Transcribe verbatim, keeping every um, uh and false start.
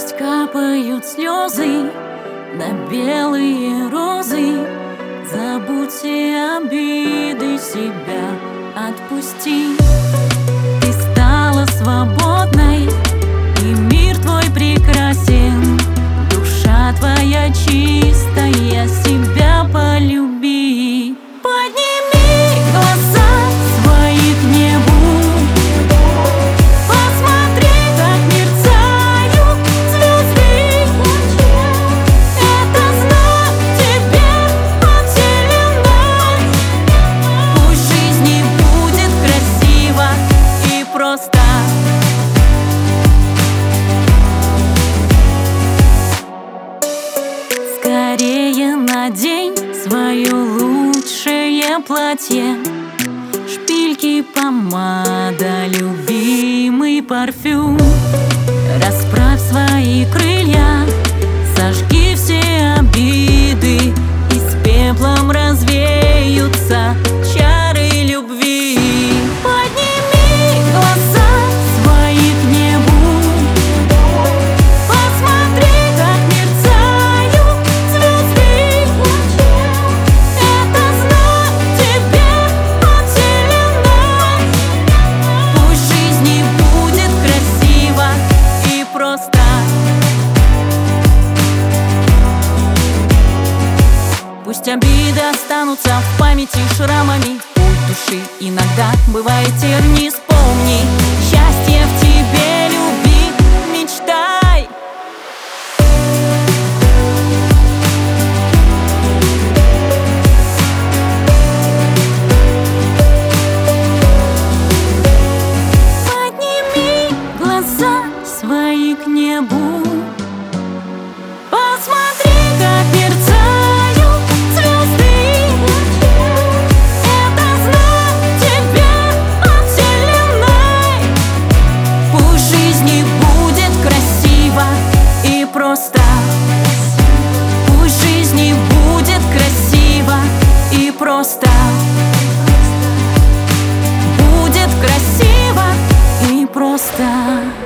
Пусть капают слезы на белые розы, забудь все обиды, себя отпусти. Ты стала свободной, и мир твой прекрасен. Душа твоя чистая, себя полюби. Подними глаза свои к небу, посмотри, как мерцают звезды. Это знак тебе от вселенной. Пусть в жизни будет красиво и просто. Скорее надень свое лучшее платье, шпильки, помада, любимый парфюм. Расправь свои крылья, сожги все обиды, и с пеплом развеются чары любви. Подними глаза свои к небу, посмотри, как мерцают звезды. Это знак тебе от вселенной. Пусть в жизни будет красиво и просто. Пусть обиды останутся в памяти шрамами. Путь души иногда бывает терни. Вспомни, счастье в тебе, люби, мечтай. Подними глаза свои к небу, посмотри, как мерцают звезды. Это знак тебе от вселенной. Пусть в жизни будет красиво и просто. Пусть в жизни будет красиво и просто. Будет красиво и просто.